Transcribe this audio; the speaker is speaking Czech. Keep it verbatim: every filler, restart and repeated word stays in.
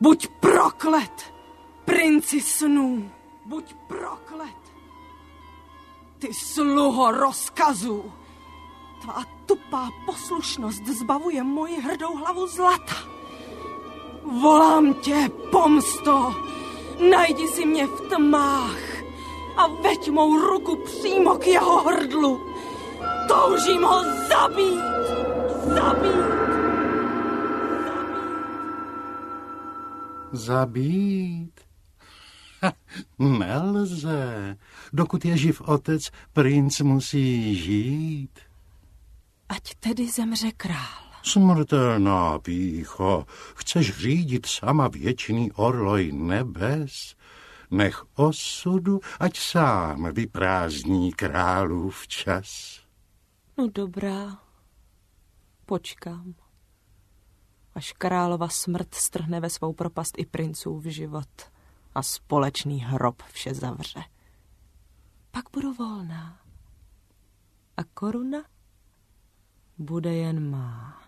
Buď proklet, princi snů, buď proklet. Ty sluho rozkazů. Tvá tupá poslušnost zbavuje moji hrdou hlavu zlata. Volám tě, pomsto, najdi si mě v tmách a veď mou ruku přímo k jeho hrdlu. Toužím ho zabít, zabít, zabít. Zabít? Ha, nelze. Dokud je živ otec, princ musí žít. Ať tedy zemře král. Smrtelná pýcho, chceš řídit sama věčný orloj nebes? Nech osudu, ať sám vyprázdní králův čas. No dobrá, počkám. Až králova smrt strhne ve svou propast i princův život a společný hrob vše zavře. Pak budu volná a koruna bude jen má.